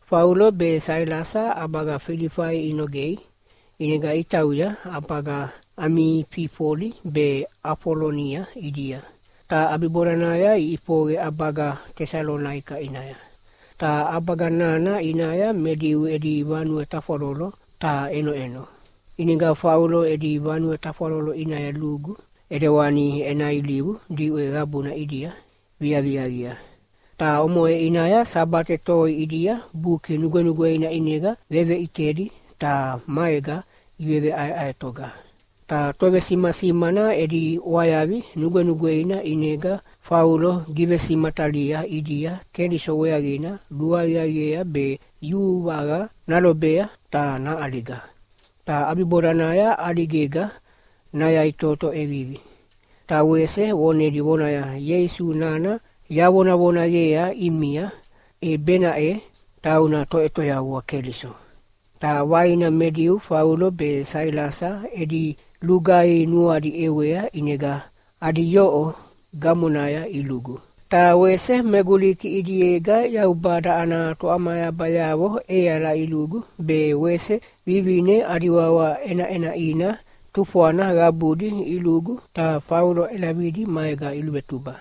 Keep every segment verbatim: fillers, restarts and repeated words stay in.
Paulo be Sailasa abaga Filipai inogei, inega itauya abaga Amifipoli be Apolonia idia. Ta abiboranaya ipoge abaga Tesalonaika inaya. Ta abaga nana inaya mediu edi vanue taforolo ta eno eno. Inega Paulo edi vanue taforolo inaya lugu, edewani enai liu diwe gabuna idia, via via via. Ta omoe inaya sabate toi idia buki nugenugwe ina inega veve itedi ta maega iweve ai ai toga. Ta tove sima simana edi wayavi nugenugwe ina inega Paulo give simatalia idia keli soweagina luayagea be yuvaga nalobea ta na aliga. Ta abiboranaya aligega naya itoto evivi. Ta wese wonedi wonaya Yesu nana ya wona wona yea imia e bena e tauna to eto ya wa keliso. Ta waina mediu Paulo be Sailasa edi lugai nuadi ewea inega adi yoo gamunaya ilugu. Ta wese meguliki idiega ya ubada ana to amaya bayawo e ala ilugu be wese vivine adiwawa ena ena ina tufuana gabudi ilugu ta Paulo elabidi maega ilubetuba.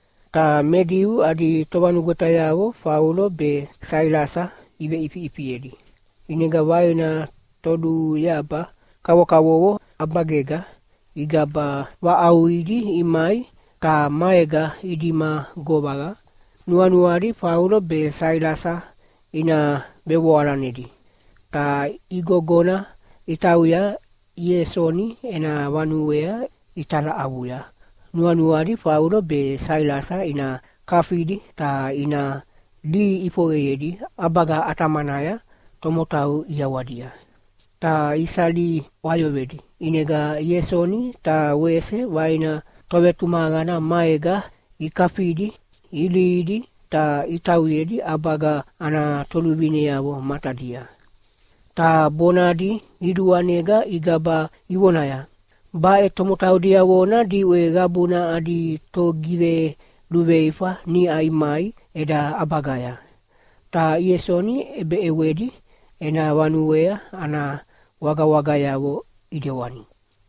Ta mediu adi tobanugota yawo Paulo be Sailasa ibe ipi ipi edi. Inega waina todu yaba kawo kawowo abagega igaba wa auidi imai ta maega idima gobaga. Nuanuari Paulo be Sailasa ina bewaranedi. Ta igogona itauya Yesoni ena wanuwea itala abuya. Nuanuari Paulo be Sailasa ina kafidi ta ina li ipoedi abaga atamanaya tomotau iawadia. Ta isali wayovedi. Inega Yesoni ta wese waina tovetumagana maega ikafidi ilidi ta itauedi abaga ana tolubine yabo matadia. Ta bonadi iduanega igaba iwonaya. Ba e tomotau dia wona diwe gabuna adi to give luveifa ni aimai eda abagaya. Ta Yesoni ebe ewedi ena wanuwea ana waga waga yawo idewani.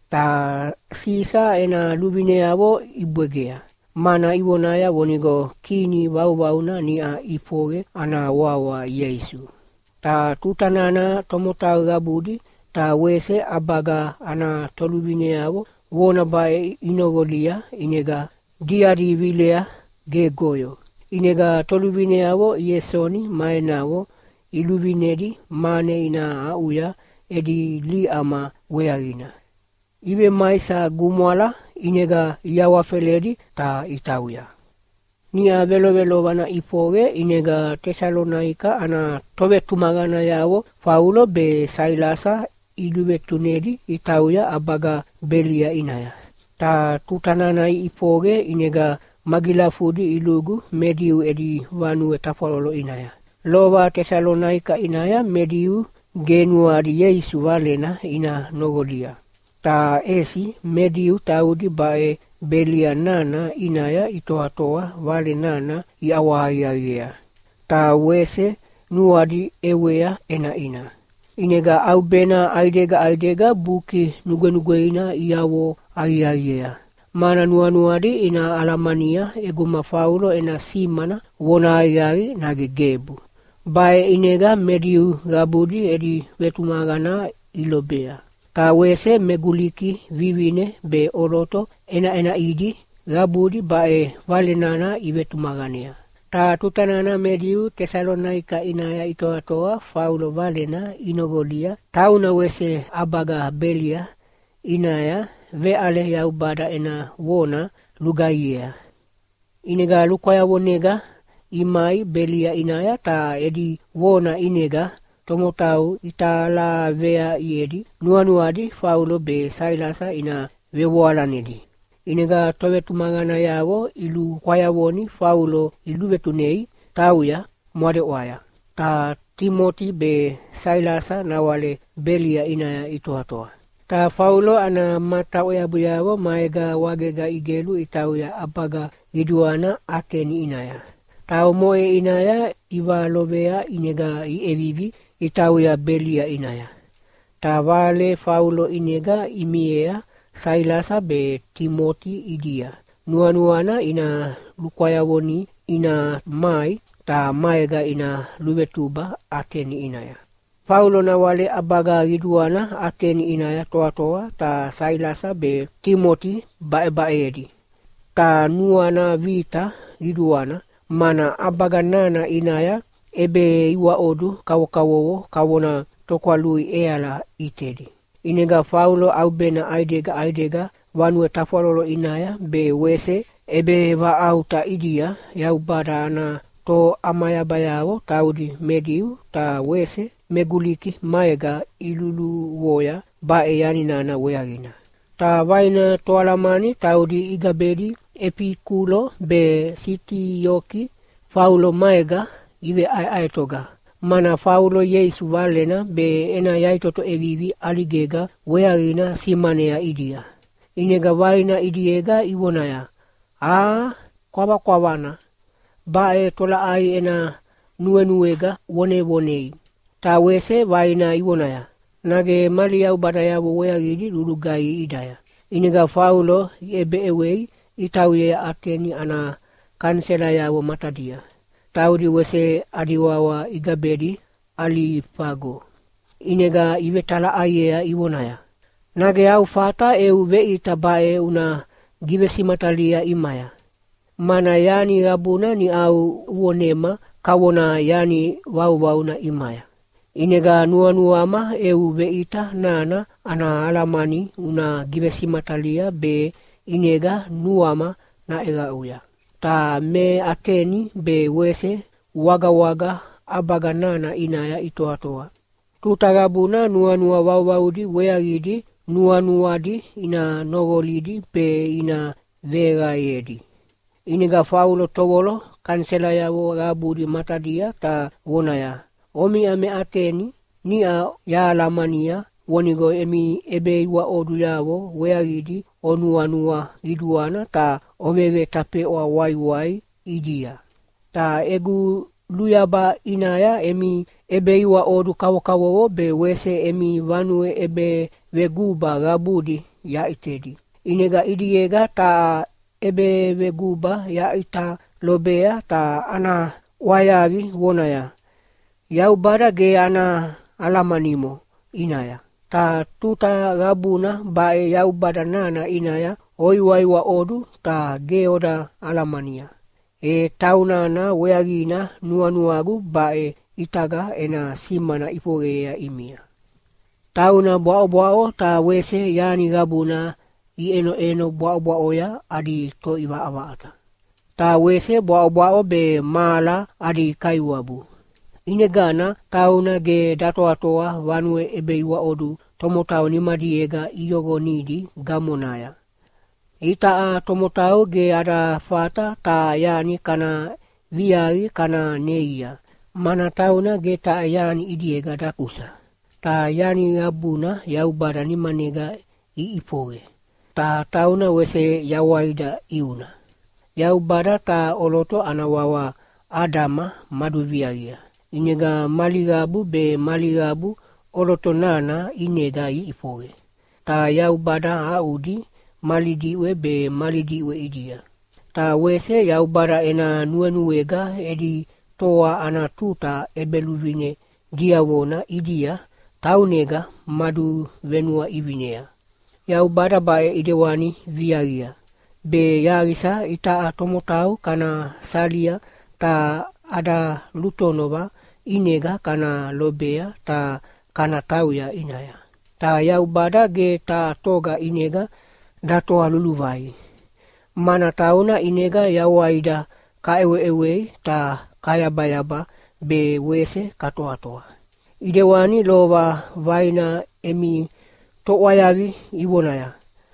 Ta sisa ena lubine yawo ibwegea. Mana iwonaya wonigo kini wau wauna ni a ipoge ana wawa Yesu. Ta tutanana tomotau gabudi ta wese abaga ana tolubine yawo wona bae inogolia inega diari vilea ge goyo. Inega tolubine yawo Yesoni maenawo ilubinedi mane ina auya edi li ama weagina. Ibe maisa gumwala inega yawafeledi ta itauya. Nia velo velo wana ipoge inega Tesalonaika ana tobe tumagana yawo Paulo be Sailasa ilube tunedi itauya abaga belia inaya. Ta tutanana ipoge inega magilafudi ilugu mediu edi vanue tafololo inaya. Lova Tesalonaika inaya mediu genuari Yesu valena ina nogolia. Ta esi mediu taudi bae belia nana inaya itoatoa vale nana iawahayagea. Ta wese nuadi ewea ena ina. Inega au bena aidega aidega buki nugenugweina iawo ayayea. Mana nuanuadi ina alamania eguma Paulo ena simana wona ayagi nagegebu. Bae inega mediu gabudi edi vetumagana ilobea. Ta wese meguliki vivine be oroto ena ena idi gabudi bae valenana ivetumagania. Ta tutanana mediu Tesalonaika inaya itoatoa Paulo valena inogolia tauna wese abaga belia inaya ve ale ya ubada ena wona lugaiea. Inega lukwaya wonega imai belia inaya ta edi wona inega tomotau itala vea iedi nuanuadi Paulo be Sailasa ina vewalanedi. Inega tovetumagana yawo ilu kwaya woni Paulo ilu vetunei tauya mwade waya. Ta Timoti be Sailasa na wale belia inaya itoatoa. Ta Paulo ana mata oyabu yawo maega wagega igelu itauya abaga iduana Ateni inaya. Tau moe inaya iwa lovea inega i evivi i tau ya belia inaya. Ta vale Paulo inega imiea Sailasa be Timoti idia. Nuanuana ina lukwayawoni ina mai ta maega ina luvetuba Ateni inaya. Paulo na wale abaga riduana Ateni inaya toa toa ta Sailasa be Timoti bae baedi. Ta nuana vita riduana mana abaga nana inaya ebe iwa odu kawo kawowo kawona tokwalui eala itedi. Inega Paulo au bena aidega aidega vanue tafalolo inaya be wese ebe va auta idia yau bada ana to amaya bayawo taudi mediu ta wese meguliki maega ilulu woya ba e yani nana weagina. Ta vaina toalamani taudi igabedi epikulo be siti yoki Paulo maega iwe ai ai toga. Mana Paulo Yesu valena be ena yaitoto evivi aligega weagina simanea idia. Inega vaina idiega iwonaya. Ah, kwaba kwawana. Bae tola ai ena nuenuega wone wonei. Ta wese vaina iwonaya. Nage mali au badayawo weagidi lulugai idaya. Inega Paulo ebe ewei itauye Ateni ana kansela yawo matadia. Taudi wese adiwawa igabedi alifago. Inega iwe tala ayea iwonaya. Nage au fata eu vei tabae una givesi matalia imaya. Mana yani rabuna ni au uonema kawona yani wau wau na imaya. Inega nua nuama eu veita nana ana alamani una givesi matalia be inega nuama na ega uya. Ta me Ateni be wese waga waga abaga nana inaya itoa toa. Tutarabuna nua nua wau waudi weagidi nua nuadi ina nogolidi be ina vera yedi. Iniga Paulo towolo kansela yawo rabudi matadia ta wonaya. Omi ame Ateni ni a ya lamania wonigo emi ebe iwa odu yawo weagidi onua nua iduana ta owewe tape o wai wai idia. Ta egu luyaba inaya emi ebe iwa odu kawo kawo be wese emi vanue ebe veguba rabudi ya itedi. Inega idiega ta ebe veguba ya ita lobea ta ana wayavi wonaya. Yau bada ge ana alamanimo inaya. Ta tuta rabuna bae yau bada nana inaya oiwaiwa odu ta ge oda alamania. E tauna na weagina nuanuagu bae itaga ena simana ipogea imia. Tauna boao boao ta wese yani rabuna i eno eno boao boao ya adi to iwa awata. Ta wese boao boao be mala adi kaiwabu. Inegana tauna ge dato atoa vanue ebe iwa odu tomotao ni madiega iyogo nidi gamonaya. Ita a tomotao ge ada fata ta yani kana viari kana neia. Mana tauna ge ta yani idiega dakusa. Ta yani rabuna yau bada ni manega i ipoge. Ta tauna wese yawaida iuna. Yau bada ta oloto anawawa Adama maduviaria. Inega maligabu be maligabu oloto nana inega i ipoge. Ta yau bada audi malidiwe be malidiwe idia. Ta wese yau bada ena nuenuega edi toa ana tuta ebeluvine diawona idia taunega madu venua ivinea. Yau bada bae idewani viaria. Be yarisa ita atomotau kana salia ta ada lutonova inega kana lobea ta kana tauya inaya. Ta yau bada ge ta toga inega datoa luluvai. Mana tauna inega yawaida ka ewe ewe ta kaya bayaba be wese katoa toa. Idewani lova vaina emi to wayavi iwonaya.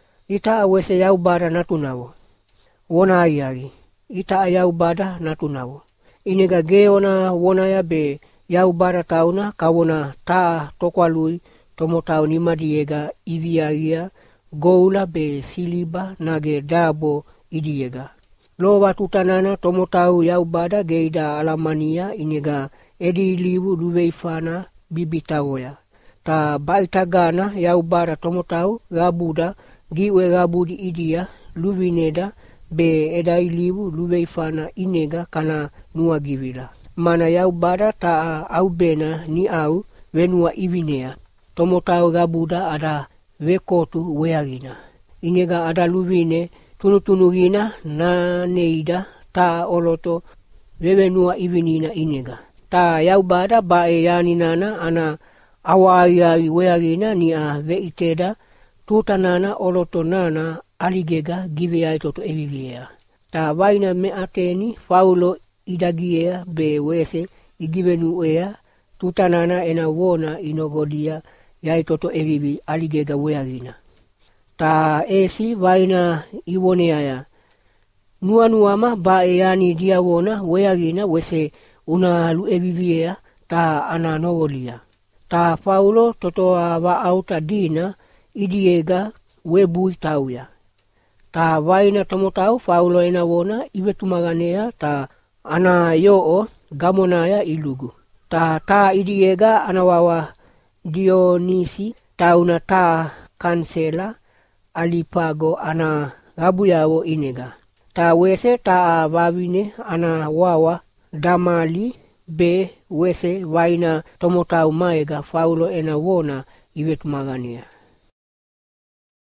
Ita wese yau bada natunawo. Wona ayari. Ita yau bada natunawo. Inega geona wonaya be yau bada tauna kawona taa tokwalui tomotau ni madiega iviaria goula be siliba nage dabo idiega. Lowa tutanana tomotau Yaubada geida alamania inega edi livu luveifana bibitaoya. Ta baitagana Yaubada tomotau gabuda giwe gabudi idia luvineda be edai livu luveifana inega kana nua givila. Mana Yaubada ta aubena ni au venua ivinea. Tomotau gabuda ada vekotu weagina. Inega ada luvine tunutunugina na neida ta oloto vevenua ivinina inega. Ta Yaubada bae yani nana ana awaiai weagina ni a veiteda tutanana oloto nana aligega giveai toto eviviea. Ta vaina me ateni Paulo idagiea be wese igivenuea tutanana ena wona inogodia yai toto evivi aligega weagina. Ta esi vaina iwoneaya. Nua nuama ba e yani dia wona weagina wese una lu eviviea ta ana nogolia. Ta Paulo totoa va auta dina idiega webui tauya. Ta vaina tomotau Paulo ena wona ivetumaganea ta ana yoo gamonaya ilugu. Ta ta idiega anawawa Dionisi tauna ta kansela alipago ana gabuyawo inega. Ta wese ta vavine ana wawa damali be wese vaina tomotau maega Paulo ena wona ivetumaganea.